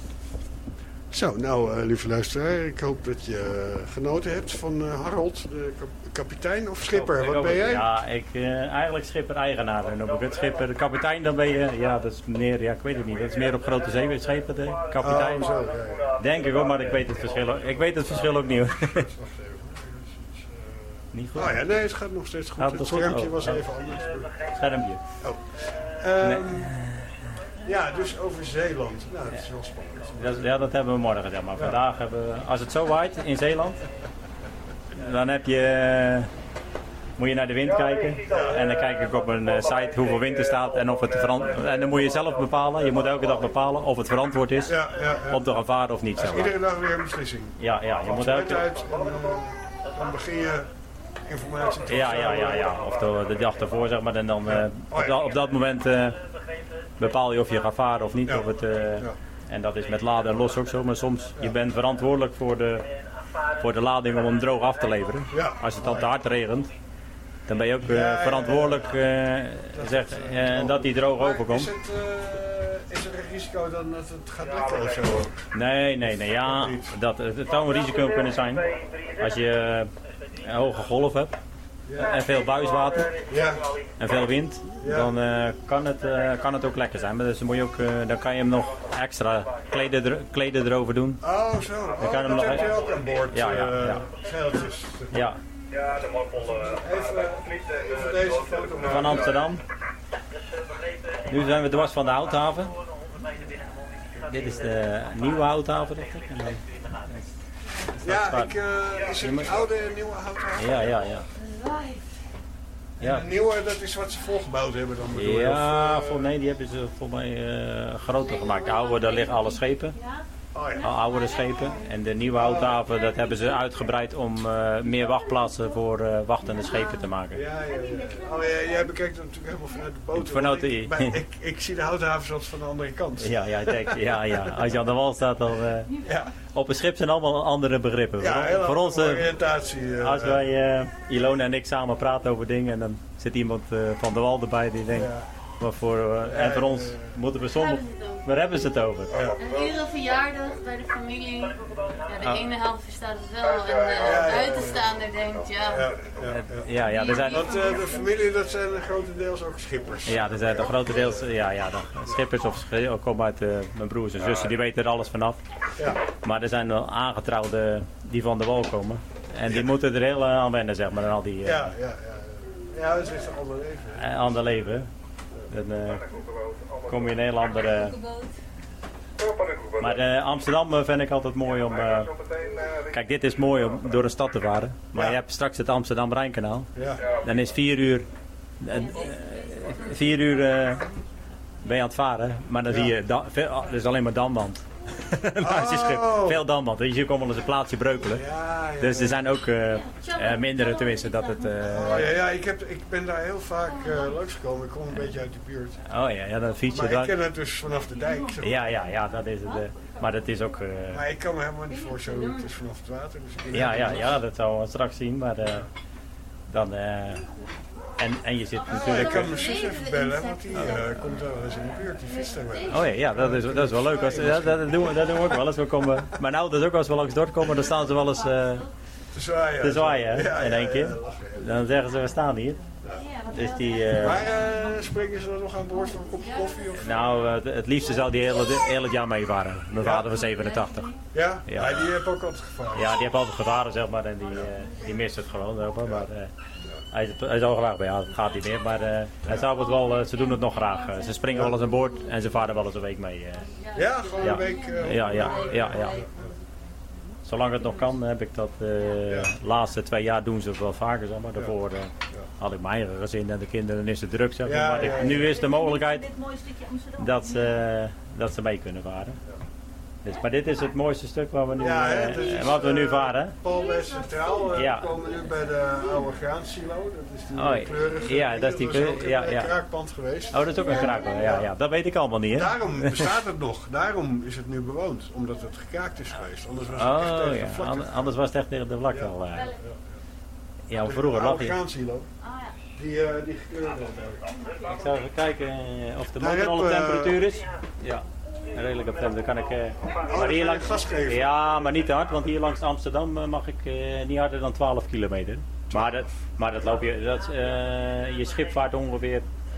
Speaker 10: Zo, nou uh, lieve luisteraar, ik hoop dat je uh, genoten hebt van uh, Harold, de kap kapitein of schipper. Oh, Wat ben jij?
Speaker 12: Ja, ik uh, eigenlijk schipper-eigenaar noem ik het. Schipper, de kapitein, dan ben je, ja, dat is meneer, ja, ik weet het niet. Dat is meer op grote zeeschepen, de kapitein.
Speaker 10: Oh, zo, ja, ja.
Speaker 12: Denk ik hoor, maar ik weet het verschil, ik weet het verschil ook niet hoor.
Speaker 10: Wacht even. Niet goed? Oh ja, nee, het gaat nog steeds goed. Gaat het het schermpje oh, was oh. even anders.
Speaker 12: Schermpje.
Speaker 10: Oh. Um, nee. Ja, dus over Zeeland. Nou, dat is wel spannend.
Speaker 12: Dat, ja, dat hebben we morgen, zeg maar. Vandaag ja. hebben we, als het zo waait in Zeeland, dan heb je, moet je naar de wind kijken. En dan kijk ik op een uh, site hoeveel wind er staat en of het verantwoord. En dan moet je zelf bepalen, je moet elke dag bepalen of het verantwoord is ja, ja, ja. om te gaan varen of niet.
Speaker 10: Dat is iedere dag weer een beslissing.
Speaker 12: Ja, ja, je moet elke
Speaker 10: uit en dan, dan begin je informatie te
Speaker 12: ja, ja, ja, ja. Of de, de dag ervoor, zeg maar. En dan uh, op, da, op dat moment uh, bepaal je of je gaat varen of niet. Ja. Of het, uh, ja. En dat is met laden en los ook zo. Maar soms, je bent verantwoordelijk voor de, voor de lading om hem droog af te leveren. Ja. Als het dan te hard regent, dan ben je ook uh, ja, verantwoordelijk uh, dat, zeg, uh, dat die droog overkomt.
Speaker 10: Is, het, uh, is er een risico dan dat het gaat lekken of zo?
Speaker 12: Nee, nee, nee. Ja, dat, het zou een risico kunnen zijn. Als je uh, een hoge golf hebt. Ja. En veel buiswater ja. en veel wind, ja. dan uh, kan, het, uh, kan het ook lekker zijn. Maar dus dan, moet je ook, uh, dan kan je hem nog extra kleden, er, kleden erover doen.
Speaker 10: Oh, zo. Oh,
Speaker 12: dan kan
Speaker 10: dat
Speaker 12: hem nog
Speaker 10: heb je ook aan boord.
Speaker 12: Ja, ja, ja.
Speaker 10: Geldjes.
Speaker 12: Ja.
Speaker 10: Ja, de Marpel. Even, even deze foto maken.
Speaker 12: Van Amsterdam. Nu zijn we dwars van de Houthaven. Dit is de nieuwe Houthaven, dacht ik. En dan,
Speaker 10: ja, ik, uh, is het een oude nieuwe Houthaven?
Speaker 12: Ja, ja, ja.
Speaker 10: Ja. De nieuwe, dat is wat ze volgebouwd hebben dan bedoel je?
Speaker 12: Ja, of, uh, voor, nee, die hebben ze volgens mij uh, groter gemaakt. De oude, daar liggen alle schepen. Oh, ja. Al oudere schepen. En de nieuwe Houthaven, dat hebben ze uitgebreid om uh, meer wachtplaatsen voor uh, wachtende schepen te maken.
Speaker 10: Ja, ja, ja. Oh, ja, jij bekijkt het natuurlijk helemaal vanuit de boot.
Speaker 12: Vanuit de,
Speaker 10: ik, bij, ik, ik zie de Houthaven zoals van de andere kant.
Speaker 12: Ja, ja, denk, ja, ja. Als je aan de wal staat, dan uh, ja. Op een schip zijn allemaal andere begrippen.
Speaker 10: Ja,
Speaker 12: voor, voor onze
Speaker 10: oriëntatie. Uh,
Speaker 12: als wij, uh, Ilona en ik samen praten over dingen en dan zit iemand uh, van de wal erbij die denkt... Ja. Maar voor, uh, ja, en voor ons uh, moeten we soms... Waar hebben ze het over?
Speaker 14: Ja. Een uren verjaardag bij de familie. Ja, de oh. ene helft verstaat het wel en de ja, ja, buitenstaander ja, ja. denkt ja.
Speaker 10: Ja, ja, ja.
Speaker 12: ja, ja er zijn...
Speaker 10: Want uh, de familie, dat zijn grotendeels ook schippers.
Speaker 12: Ja, er zijn toch grotendeels ja, ja, schippers of schippers. Kom uit uh, mijn broers en zussen, die weten er alles vanaf. Ja. Maar er zijn wel aangetrouwden die van de wal komen. En die ja. moeten er heel aan wennen, zeg maar. En al die, uh,
Speaker 10: ja, ja, ja. Ja, dat is een ander leven.
Speaker 12: Een ander leven. Dan uh, kom je in een heel andere... Maar uh, Amsterdam uh, vind ik altijd mooi om... Uh, kijk, dit is mooi om door een stad te varen. Maar ja. je hebt straks het Amsterdam-Rijnkanaal. Ja. Dan is vier uur... Uh, vier uur uh, ben je aan het varen. Maar dan ja. zie je... Da- veel, oh, er is alleen maar damwand. Naast je schip. Veel damwand. Dus je komt wel eens een plaatsje breukelen. Ja, ja, dus er zijn ook uh, uh, mindere tenminste dat het... Uh,
Speaker 10: oh, ja, ja ik, heb, ik ben daar heel vaak uh, langsgekomen. Ik kom een beetje uit de buurt.
Speaker 12: Oh ja, ja dan fiets je
Speaker 10: maar
Speaker 12: daar.
Speaker 10: Ik ken het dus vanaf de dijk. Zo.
Speaker 12: Ja, ja, ja, dat is het. Uh, maar dat is ook... Uh,
Speaker 10: maar ik kan me helemaal niet voorstellen. Het is vanaf het water. Dus
Speaker 12: ja, ja, ja, dat zou we straks zien. Maar uh, dan... Uh, En, en je zit
Speaker 10: Ik
Speaker 12: natuurlijk...
Speaker 10: kan mijn zus even bellen, want die uh, komt wel eens in de buurt, die fietst daar wel eens.
Speaker 12: Oh ja, ja dat, is, dat is wel leuk. Als, dat, dat, doen we, dat doen we ook wel eens. We komen, mijn ouders ook als we langs dorp komen, dan staan ze wel eens uh,
Speaker 10: te zwaaien.
Speaker 12: Te zwaaien
Speaker 10: ja,
Speaker 12: in één keer. Dan zeggen ze, we staan hier. Dus die, uh,
Speaker 10: maar uh, springen ze dan nog aan boord voor een kopje koffie? Of?
Speaker 12: Nou, uh, het liefste zou die heel, heel het jaar meevaren. Mijn vader van zevenentachtig.
Speaker 10: Ja?
Speaker 12: Ja,
Speaker 10: ja die heeft ook altijd gevaren.
Speaker 12: Ja, die heeft altijd gevaren, zeg maar. En die, uh, die mist het gewoon. Zeg maar. maar uh, hij, hij zou graag bij, ja, het gaat niet meer. Maar uh, hij zou het wel, uh, ze doen het nog graag. Uh, ze springen wel eens aan boord en ze varen wel eens een week mee. Uh.
Speaker 10: Ja, gewoon
Speaker 12: ja.
Speaker 10: een week? Uh,
Speaker 12: ja, ja, ja, ja. Zolang het nog kan, heb ik dat de uh, ja. laatste twee jaar doen ze het wel vaker. Zeg maar. Daarvoor uh, ja. had ik mijn eigen gezin en de kinderen is het druk. Zeg maar.
Speaker 10: Ja,
Speaker 12: maar
Speaker 10: ja, ja.
Speaker 12: nu is de mogelijkheid dat ze, dat ze mee kunnen varen. Dus, maar dit is het mooiste stuk waar we nu,
Speaker 10: ja, hè,
Speaker 12: uh,
Speaker 10: is,
Speaker 12: wat we nu
Speaker 10: uh,
Speaker 12: varen.
Speaker 10: Paulwest Centraal. Uh,
Speaker 12: ja.
Speaker 10: We komen nu bij de oude graansilo. Dat is die
Speaker 12: oh,
Speaker 10: kleurige.
Speaker 12: Ja, dat is die kleur.
Speaker 10: Dat is ook
Speaker 12: ja,
Speaker 10: een
Speaker 12: ja.
Speaker 10: kraakpand geweest.
Speaker 12: Oh, dat is ook een kraakpand. Ja, ja. Dat weet ik allemaal niet. Hè?
Speaker 10: Daarom bestaat het nog. Daarom is het nu bewoond. Omdat het gekraakt is geweest. Anders was het
Speaker 12: oh,
Speaker 10: echt tegen
Speaker 12: ja.
Speaker 10: de vlakte.
Speaker 12: Anders was het echt tegen de vlakte
Speaker 10: ja.
Speaker 12: al. Uh. Ja, vroeger lag je.
Speaker 10: De graansilo. Die, uh, die gekleurde.
Speaker 12: Ik zou even kijken uh, of de motor al op temperatuur is. Ja. Redelijk op temperatuur kan ik. Uh, maar hier langs,
Speaker 10: gas geven.
Speaker 12: Ja, maar niet te hard, want hier langs Amsterdam uh, mag ik uh, niet harder dan twaalf kilometer. Maar dat, maar dat loop je. Dat, uh, je schip vaart ongeveer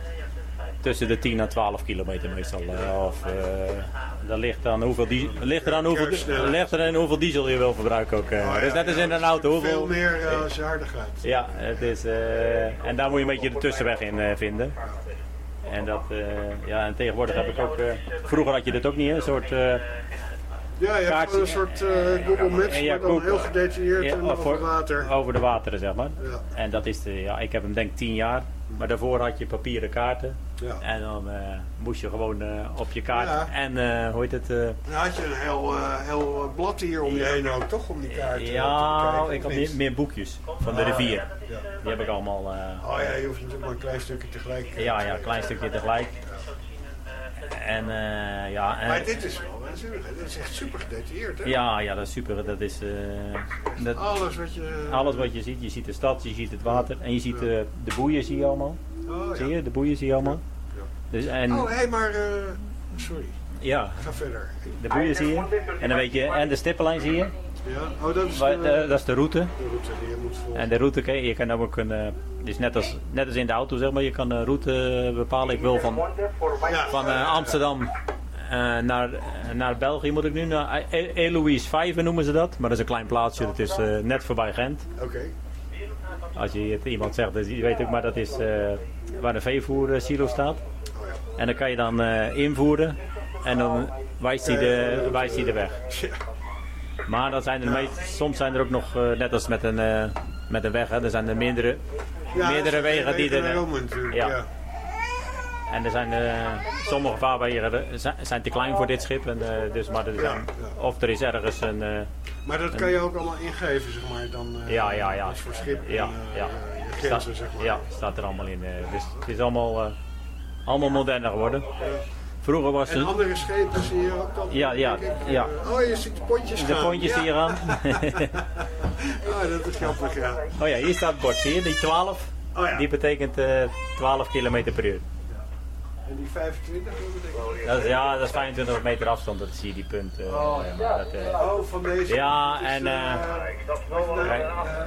Speaker 12: tussen de tien en twaalf kilometer meestal. Uh, of uh, dat ligt dan hoeveel diesel, ligt er aan hoeveel, ligt er aan hoeveel diesel je wil verbruiken ook. Uh. Oh, ja, dus net als in een auto. Hoeveel,
Speaker 10: veel meer uh, als je harder gaat.
Speaker 12: Ja, het is, uh, en daar moet je een beetje de tussenweg in uh, vinden. En, dat, uh, ja, en tegenwoordig heb ik ook, uh, vroeger had je dit ook niet, hè? Een soort uh,
Speaker 10: ja, je hebt kaartje, een soort uh, Google Maps, maar dan heel gedetailleerd ja, en over water.
Speaker 12: Over de wateren, zeg maar.
Speaker 10: Ja.
Speaker 12: En dat is de, ja, ik heb hem denk ik tien jaar, maar daarvoor had je papieren kaarten.
Speaker 10: Ja.
Speaker 12: En dan uh, moest je gewoon uh, op je kaart
Speaker 10: ja.
Speaker 12: en uh, hoe heet het? Uh,
Speaker 10: dan had je een heel, uh, heel blad hier om je heen ook, toch? Om die kaart uh,
Speaker 12: ja,
Speaker 10: te bekijken,
Speaker 12: ik had meer, meer boekjes van de rivier. Ja. Ja. Die heb ik allemaal. Uh,
Speaker 10: oh ja, je hoeft natuurlijk maar een klein stukje tegelijk. Uh,
Speaker 12: ja, ja, een klein stukje tegelijk. En uh, ja. En,
Speaker 10: maar dit is wel natuurlijk, dat is echt super gedetailleerd, hè?
Speaker 12: Ja, ja, dat is super. Dat is uh, dat,
Speaker 10: alles wat je.
Speaker 12: Alles wat je ziet. Je ziet de stad, je ziet het water en je ziet uh, de boeien zie je allemaal.
Speaker 10: Oh,
Speaker 12: zie
Speaker 10: ja.
Speaker 12: je? De boeien zie je allemaal.
Speaker 10: Ja.
Speaker 12: Dus, en,
Speaker 10: oh, hé, hey, maar uh, sorry.
Speaker 12: Ja.
Speaker 10: Ga verder.
Speaker 12: De boeien zie je. En dan weet je, en de stippenlijn zie je.
Speaker 10: Ja, oh, dat is
Speaker 12: de,
Speaker 10: de,
Speaker 12: dat is de route.
Speaker 10: De route die je moet volgen.
Speaker 12: En de route, je kan ook een, uh, dus net als, net als in de auto zeg maar, je kan een route bepalen. Ik wil van, van uh, Amsterdam uh, naar, naar België moet ik nu, naar Eloise vijf noemen ze dat. Maar dat is een klein plaatsje, dat is uh, net voorbij Gent.
Speaker 10: Oké. Okay.
Speaker 12: Als je het iemand zegt, dus je weet ook maar dat is uh, waar de veevoersilo staat.
Speaker 10: Oh, ja.
Speaker 12: En dan kan je dan uh, invoeren en dan wijst hij de, wijst hij de weg.
Speaker 10: Ja.
Speaker 12: Maar dat zijn er meest, soms zijn er ook nog, uh, net als met een, uh, met een weg, hè, er zijn er meerdere,
Speaker 10: ja,
Speaker 12: meerdere wegen die er...
Speaker 10: Rome, ja.
Speaker 12: ja. En er zijn uh, sommige vaarwegen zijn te klein voor dit schip. En, uh, dus, maar er zijn, ja, ja. Of er is ergens een... Uh,
Speaker 10: maar dat
Speaker 12: een,
Speaker 10: kan je ook allemaal ingeven, zeg maar, dan uh,
Speaker 12: ja, ja, ja.
Speaker 10: voor schip
Speaker 12: ja,
Speaker 10: en uh,
Speaker 12: ja.
Speaker 10: je grenzen,
Speaker 12: Sta,
Speaker 10: zeg maar.
Speaker 12: Ja, staat er allemaal in. Uh, dus het is allemaal, uh, allemaal moderner geworden. Ja. Vroeger was
Speaker 10: en
Speaker 12: het...
Speaker 10: andere schepen zie je ook dan?
Speaker 12: Ja, ja, ja.
Speaker 10: Oh, je ziet de pontjes
Speaker 12: De
Speaker 10: gaan.
Speaker 12: pontjes
Speaker 10: ja.
Speaker 12: zie je gaan.
Speaker 10: Oh, dat is grappig, ja.
Speaker 12: Oh ja, hier staat het bord, zie je? Die twaalf,
Speaker 10: oh, ja.
Speaker 12: die betekent uh, twaalf kilometer per uur.
Speaker 10: En die vijfentwintig, wat betekent
Speaker 12: dat? Is, ja, dat is vijfentwintig meter afstand, dat zie je die punt. Uh,
Speaker 10: oh,
Speaker 12: ja. Dat, uh,
Speaker 10: oh, van deze.
Speaker 12: Ja,
Speaker 10: is,
Speaker 12: en... Uh,
Speaker 10: uh,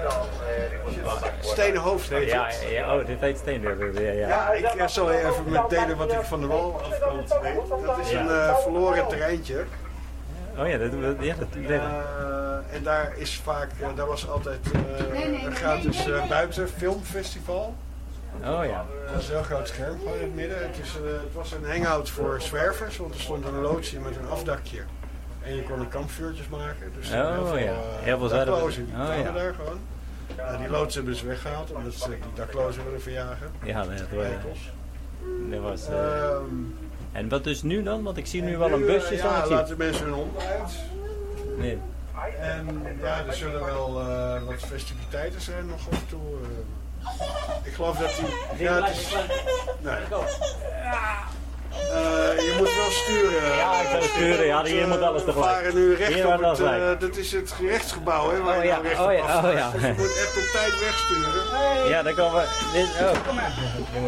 Speaker 10: uh, Stenen Hoofd heet
Speaker 12: ja,
Speaker 10: het.
Speaker 12: Ja, oh, dit heet Stenen. Ja, ja.
Speaker 10: ja, ik zal even met delen wat ik van de wal afkant weet. Dat is ja. een uh, verloren terreintje.
Speaker 12: Oh ja, dat, ja, dat, dat.
Speaker 10: Uh, en daar is vaak, uh, daar was altijd uh, een gratis uh, buiten filmfestival.
Speaker 12: Oh ja.
Speaker 10: Dat is een heel groot scherm gewoon in het midden. Het, is, uh, het was een hangout voor zwervers, want er stond een loodsje met een afdakje. En je kon er kampvuurtjes maken. Dus
Speaker 12: oh
Speaker 10: heel veel,
Speaker 12: ja,
Speaker 10: uh,
Speaker 12: heel veel
Speaker 10: daklozen die
Speaker 12: oh,
Speaker 10: kwamen
Speaker 12: ja.
Speaker 10: daar gewoon. Uh, die loods hebben ze weggehaald, omdat ze die daklozen willen verjagen.
Speaker 12: Ja, dat, dat was... Uh...
Speaker 10: Um,
Speaker 12: en wat dus nu dan? Want ik zie nu wel een busje staan.
Speaker 10: Ja, laten mensen hun hond uit.
Speaker 12: Nee.
Speaker 10: En ja, er zullen wel uh, wat festiviteiten zijn nog af en toe. Uh, ik geloof dat die gratis... Nee. Uh, je moet wel wel sturen.
Speaker 12: Ja, ik zou sturen. Ja, hier moet alles
Speaker 10: We
Speaker 12: tegelijk.
Speaker 10: varen nu recht
Speaker 12: Hier
Speaker 10: op
Speaker 12: moet alles
Speaker 10: het, uh,
Speaker 12: tegelijk.
Speaker 10: dat is het gerechtsgebouw, hè, waar
Speaker 12: Oh
Speaker 10: je
Speaker 12: ja,
Speaker 10: nou recht
Speaker 12: oh
Speaker 10: op
Speaker 12: ja,
Speaker 10: afvaart.
Speaker 12: oh ja.
Speaker 10: Dus je moet echt op tijd wegsturen.
Speaker 12: Ja, dan komen we... Dit, oh. Kom maar.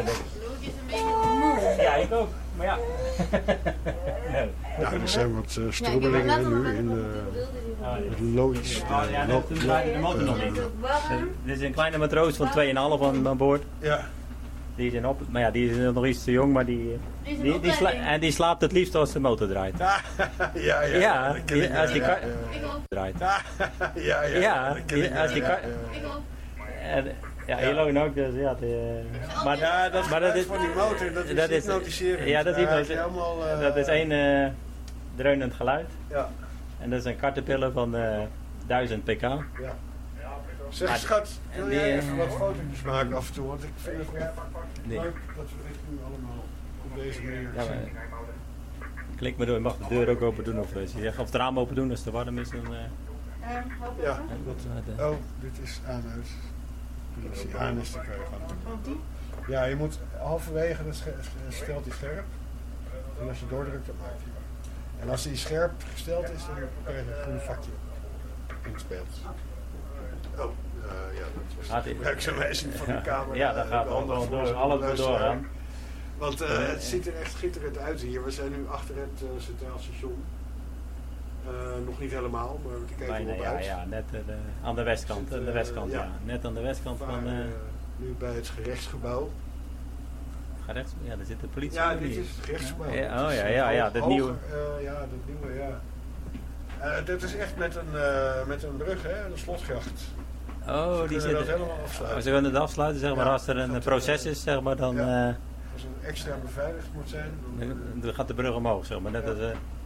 Speaker 12: Ja, ik ook. Maar ja.
Speaker 10: Ja, er zijn wat uh, strubbelingen nu in uh, het Lois.
Speaker 12: Oh, ja, dat toen draaide de motor nog niet. Dit is een kleine matroos van twee komma vijf aan, aan boord.
Speaker 10: Ja.
Speaker 12: Die is in op, maar ja, die is nog iets te jong, maar die, die, die sla, en die slaapt het liefst als de motor draait.
Speaker 10: Ja, ja, ja.
Speaker 12: Ja,
Speaker 10: dat ken
Speaker 12: die,
Speaker 10: ik,
Speaker 12: als die
Speaker 10: ja,
Speaker 12: kar
Speaker 10: ja.
Speaker 12: draait.
Speaker 10: Ja, ja, ja.
Speaker 12: Ja,
Speaker 10: dat ken
Speaker 12: die,
Speaker 10: ik,
Speaker 12: als die
Speaker 10: ja,
Speaker 12: kar...
Speaker 10: ja.
Speaker 12: En, ja, hier lopen ook, dus ja. De, maar,
Speaker 10: ja, dat
Speaker 12: maar dat is
Speaker 10: van die motor, dat is
Speaker 12: dat is,
Speaker 10: hypnotiserend.
Speaker 12: ja, dat is,
Speaker 10: Daar
Speaker 12: hypnotiserend.
Speaker 10: heb je allemaal, uh,
Speaker 12: Dat is één uh, dreunend geluid.
Speaker 10: Ja.
Speaker 12: En dat is een caterpillar van uh, duizend pk.
Speaker 10: Ja. Zeg
Speaker 12: maar,
Speaker 10: schat, wil
Speaker 12: die,
Speaker 10: jij
Speaker 12: uh,
Speaker 10: even wat foto's maken af en toe? Want ik vind het wel
Speaker 12: nee.
Speaker 10: leuk dat we dit nu allemaal op deze manier
Speaker 12: ja,
Speaker 10: zien.
Speaker 12: maar, klik maar door, je mag de deur ook open doen of als je zegt of het raam open doen als het te warm is. Dan, uh,
Speaker 10: ja, dat, oh, dit is aan uit. Als die aan is, dan kan je gaan. Ja, je moet halverwege, dat stelt hij scherp. En als je doordrukt, dan maakt hij. En als hij scherp gesteld is, dan krijg je een groen vakje in het beeld. Oh, uh, ja, dat was de gebruiksaanwijzing van de camera.
Speaker 12: Ja, dat gaat allemaal door, alles doorgaan.
Speaker 10: Want uh, het ziet er echt schitterend uit hier. We zijn nu achter het uh, Centraal Station. Uh, nog niet helemaal, maar we kijken
Speaker 12: Bijna,
Speaker 10: wel
Speaker 12: ja,
Speaker 10: uit.
Speaker 12: ja, net uh, de, aan de westkant.
Speaker 10: Zit, uh,
Speaker 12: de westkant
Speaker 10: ja.
Speaker 12: ja. Net aan de westkant
Speaker 10: Waar,
Speaker 12: van... Uh,
Speaker 10: uh, nu bij het gerechtsgebouw.
Speaker 12: Ga rechts? Ja, daar zit de politie.
Speaker 10: Ja, dit is het gerechtsgebouw.
Speaker 12: Ja, oh ja, ja, ja, dat nieuwe.
Speaker 10: Uh, ja, dat nieuwe, ja. Uh, dit is echt met een, uh, met een brug, hè, een slotgracht.
Speaker 12: Oh,
Speaker 10: ze
Speaker 12: die
Speaker 10: zit.
Speaker 12: zitten.
Speaker 10: helemaal afsluiten.
Speaker 12: Ze kunnen het afsluiten, zeg maar,
Speaker 10: ja,
Speaker 12: als er een proces is, zeg maar, dan.
Speaker 10: Ja.
Speaker 12: Uh,
Speaker 10: als een extra beveiligd moet zijn. Dan,
Speaker 12: dan gaat de brug omhoog, zeg maar. Net
Speaker 10: ja.
Speaker 12: als. Uh,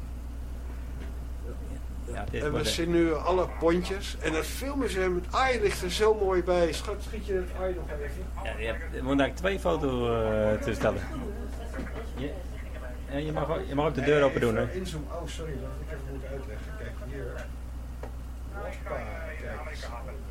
Speaker 12: ja, het is
Speaker 10: en we
Speaker 12: de...
Speaker 10: zien nu alle pontjes. En het filmmuseum, het aai ligt er zo mooi bij. Schat, schiet je het aai nog even?
Speaker 12: Ja, je, hebt, je moet eigenlijk twee foto's uh, toestellen. Je, en je, mag ook, je mag ook de deur open doen, hè?
Speaker 10: Inzoom. Oh, sorry, dat had ik even moeten uitleggen. Kijk, hier. Hoppa, kijk eens.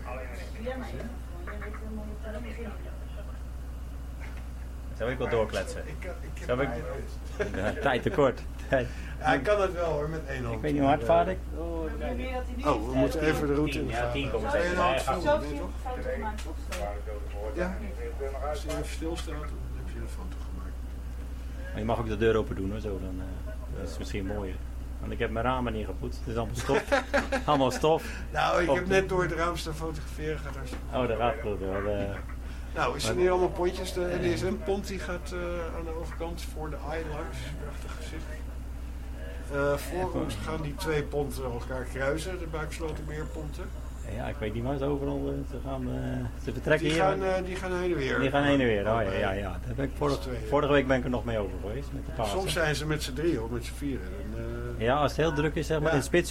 Speaker 12: Zou ik wel doorkletsen?
Speaker 10: Ik, ik, ik
Speaker 12: Zou ik... Ja, tijd tekort.
Speaker 10: Ja, ik kan het wel hoor, met één hand.
Speaker 12: Ik weet niet hoe hard vaar ik.
Speaker 10: Oh, oh, we moeten even de route in de
Speaker 12: Ja, tien komma
Speaker 10: gaten.
Speaker 12: zeven.
Speaker 10: Ja,
Speaker 13: Zo
Speaker 10: ja,
Speaker 13: zie je een foto gemaakt, toch?
Speaker 10: ja, als je even stilstaat, dan heb je een foto gemaakt.
Speaker 12: Maar je mag ook de deur open doen, hoor, zo. Dan, uh, dat is misschien mooier. Want ik heb mijn ramen niet gepoetst. Het is allemaal stof. allemaal stof.
Speaker 10: Nou, ik
Speaker 12: Op
Speaker 10: heb
Speaker 12: de...
Speaker 10: net door het raam staan fotograferen. Gaat er...
Speaker 12: Oh, dat gaat goed. Want, uh...
Speaker 10: Nou, we zien hier allemaal pontjes. De N D S M-pont die gaat uh, aan de overkant voor de eye langs. Prachtig gezicht. Uh, voor ons gaan die twee ponten elkaar kruisen, de Buikslotermeerponten.
Speaker 12: Ja, ik weet niet waar ze overal uh, ze gaan. Uh, ze vertrekken
Speaker 10: die
Speaker 12: hier.
Speaker 10: Gaan, uh, die gaan heen en weer.
Speaker 12: Die gaan heen en weer. Oh ja, ja, ja. Daar ben ik vorige, vorige week ben ik er nog mee over geweest met de Pasen.
Speaker 10: Soms zijn ze met z'n drieën of met z'n vieren. En, uh,
Speaker 12: ja, als het heel druk is, zeg maar,
Speaker 10: ja.
Speaker 12: in het spitsuur.